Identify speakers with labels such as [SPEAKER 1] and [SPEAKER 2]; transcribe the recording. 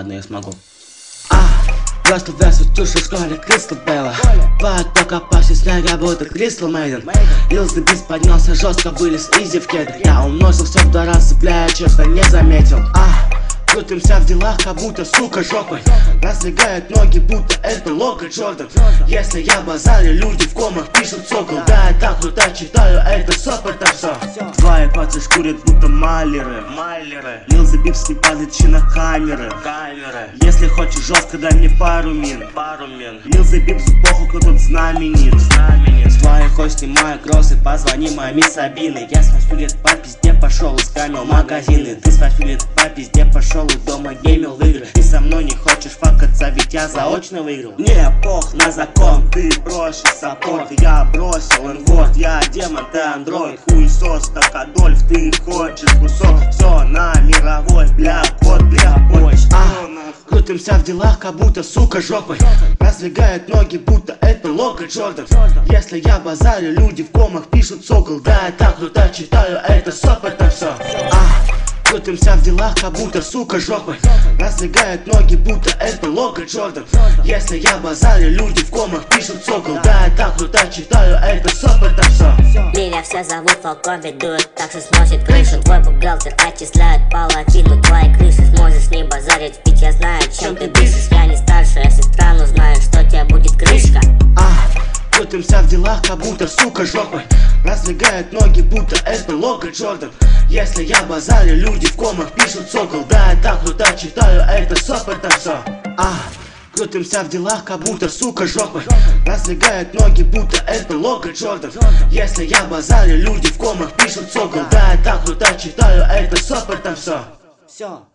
[SPEAKER 1] ладно, я смогу. Просто весу тушу в школе Кристал Белла. Поток опасен, снега будто Кристал Мейден. Лилз Бис поднялся жестко, вылез изи в кеды. Я умножил все в 2 раза, цепляя, честно не заметил. Крутимся в делах, как будто сука жопой. Раздвигают ноги, будто это Лока Джордан. Если я базарю, люди в комах пишут сокол. Да, я так круто читаю, это с опыта все. Твои пацы шкурят, будто малеры. Лилз Бис не падает на камеры. Если хочешь жестко, дай мне пару мин. Лилз Бис в эпоху, кто тут знаменит. Твои хоть снимаю кроссы, позвони маме Сабины. Я с 8 лет по пизде пошел, искамил магазины. Ты с 8 лет по пизде пошел и дома геймил в игры. Ты со мной не хочешь факаться, ведь я заочно выиграл. Мне пох на закон, ты проще саппорт. Я бросил инворд, я демон, ты андроид. Хуесос, как Адольф, ты хочешь кусок. Все на мировой, бля, кот, бля, бой. Крутимся в делах, как будто сука жопой. Раздвигают ноги, будто это Лока Джордан. Если я базарю, люди в комах пишут сокол. Да, я так круто читаю, это с опыта все. Крутимся в делах, как будто сука жопой. Раздвигают ноги, будто это Лока Джордан. Если я базарю, люди в комах пишут сокол. Да, я так круто читаю, это с опыта все.
[SPEAKER 2] Меня все зовут Фалкон, ведут, так что сносит крышу. Твой бухгалтер отчисляет половину твоей крыши. Сможешь не базарить, ведь я знаю, чем ты дышишь. Я не старшая сестра, но знаю, что у тебя будет крышка.
[SPEAKER 1] Крутимся в делах, как будто сука жопой. Раздвигают ноги, будто это Лока Джордан. Если я базарю, люди в комах пишут сокол. Да, я так круто читаю, это с опыта все. Крутимся в делах, как будто сука жопой. Раздвигают ноги, будто это Лока Джордан. Если я базарю, люди в комах пишут сокол. Да, я так круто читаю, это с опыта все.